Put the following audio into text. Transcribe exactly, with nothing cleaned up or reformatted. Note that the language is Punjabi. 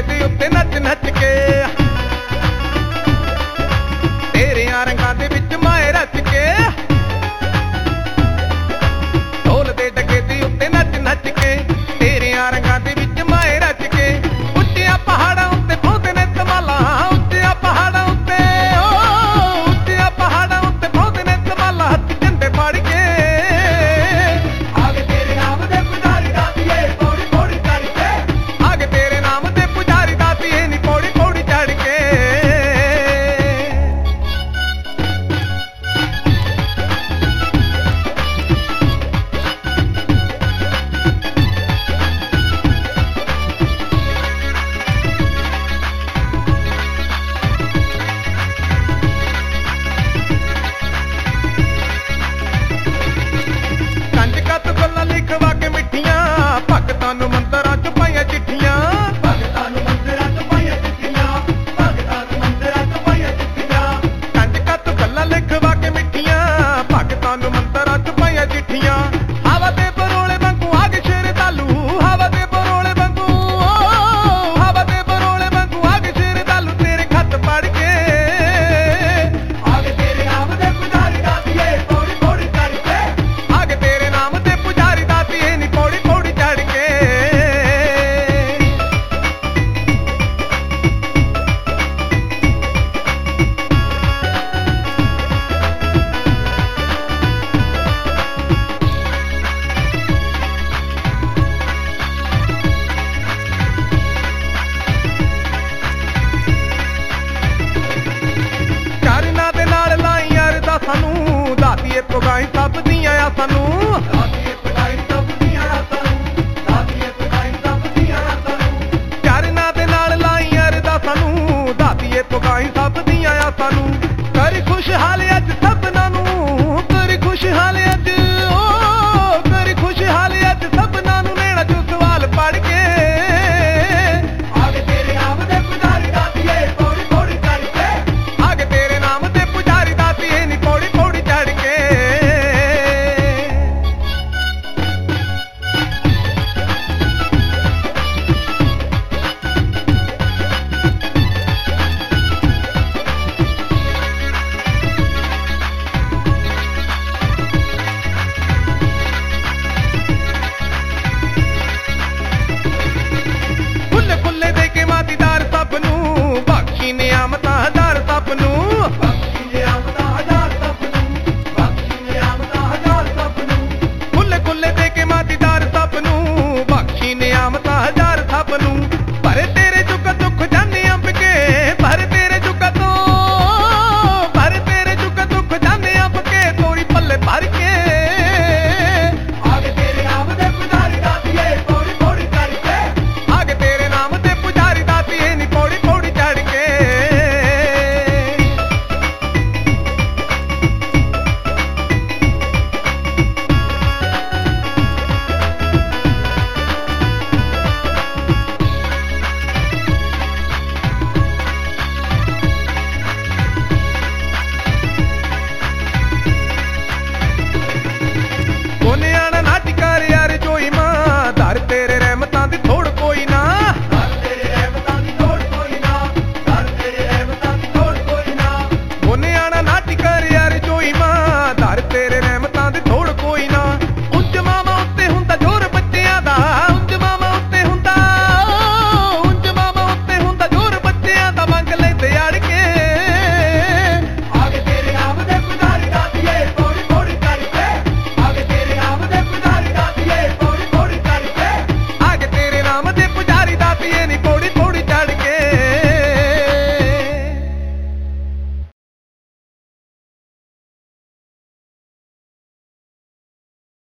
ਡਗੇ ਦੇ ਉੱਤੇ ਨੱਚ ਨੱਚ ਕੇ ਤੇਰਿਆਂ ਰੰਗਾਂ ਦੇ ਵਿੱਚ ਮਾਏ ਰਚ ਕੇ ਢੋਲ ਦੇ ਡਗੇ ਦੇ ਉੱਤੇ ਨੱਚ ਨੱਚ ਕੇ ਤੇਰਿਆਂ ਰੰਗਾਂ ਦੇ ਵਿੱਚ ਮਾਏ ਰਚ ਕੇ ਉੱਚੀਆਂ ਪਹਾੜਾਂ ਉੱਤੇ ਪਾਉਂਦੇ ਨੇ ਧਮਾਲਾਂ ਉੱਚੀਆਂ ਪਹਾੜਾਂ ਉੱਤੇ ਓ ਉੱਚੀਆਂ ਪਹਾੜਾਂ ਉੱਤੇ ਪਾਉਂਦੇ ਨੇ ਧਮਾਲਾਂ ਹੱਥ ਝੰਡੇ ਫੜ ਕੇ ਆਗੇ ਤੇਰੇ ਨਾਮ ਦੇ ਪੁਜਾਰੀ ਦਾਤੀਏ ਪੌੜੀ ਪੌੜੀ ਚੜ ਕੇ ਆਗੇ ਤੇਰੇ ਨਾਮ ਦੇ ਪੁਜਾਰੀ ਦਾਤੀਏ ਨੀ ਪੌੜੀ ਪੌੜੀ ਚੜ ਕੇ ਲਿਖਵਾ ਕੇ ਮਿੱਠੀਆਂ ਭਗਤਾਂ ਨੂੰ ਮੰਦਰਾਂ ਚ ਪਾਈਆਂ ਚਿੱਠੀਆਂ ਭਗਤਾਂ ਨੂੰ ਮੰਦਰਾਂ ਚ ਪਾਈਆਂ ਚਿੱਠੀਆਂ ਭਗਤਾਂ ਨੂੰ ਮੰਦਰਾਂ ਚ ਪਾਈਆਂ ਚਿੱਠੀਆਂ ਕੰਜਕਾਂ ਤੋਂ ਗੱਲਾਂ ਲਿਖਵਾ ਕੇ ਮਿੱਠੀਆਂ ਭਗਤਾਂ ਨੂੰ ਮੰਦਰਾਂ ਚ ਪਾਈਆਂ ਚਿੱਠੀਆਂ ਹਵਾ ਦੇ ਬਰੋਲੇ ਵਾਂਗੂ ਆਗ ਸ਼ੇਰ ਤਾਲੂ ਹਵਾ ਦੇ ਬਰੋਲੇ ਵਾਂਗੂ ਹਵਾ ਦੇ ਬਰੋਲੇ ਵਾਂਗੂ ਆਗ ਸ਼ੇਰ ਤਾਲੂ ਤੇਰੇ ਖੱਤ ਪੜ ਕੇ ਆਗੇ ਤੇਰੇ ਨਾਮ ਦੇ ਪੁਜਾਰੀ ਦਾਤੀਏ ਪੌੜੀ ਪੌੜੀ ਚੜ ਕੇ ਆਗੇ ਤੇਰੇ ਨਾਮ ਦੇ ਪੁਜਾਰੀ ਦਾਤੀਏ ਨੀ ਪੌੜੀ ਪੌੜੀ ਚੜ ਕੇ ਚਾਰਨਾਂ ਦੇ ਨਾਲ ਲਾਈਆਂ ਅਰਦਾਸਾਂ ਨੂੰ ਦਾਤੀਏ ਪੁਗਾਈ ਸਭ ਦੀਆਂ ਆਸਾਂ ਨੂੰ ਦਾਤੀਏ ਪੁਗਾਈ ਸਭ ਦੀਆਂ ਆਸਾਂ ਨੂੰ ਦਾਤੀਏ ਪੁਗਾਈ ਸਭ ਦੀਆਂ ਆਸਾਂ ਨੂੰ ਚਾਰਨਾਂ ਦੇ ਨਾਲ ਲਾਈਆਂ ਅਰਦਾਸਾਂ ਨੂੰ ਦਾਤੀਏ ਪੁਗਾਈ ਸਭ ਦੀਆਂ ਆਸਾਂ ਨੂੰ ਕਰ ਖੁਸ਼ਹਾਲ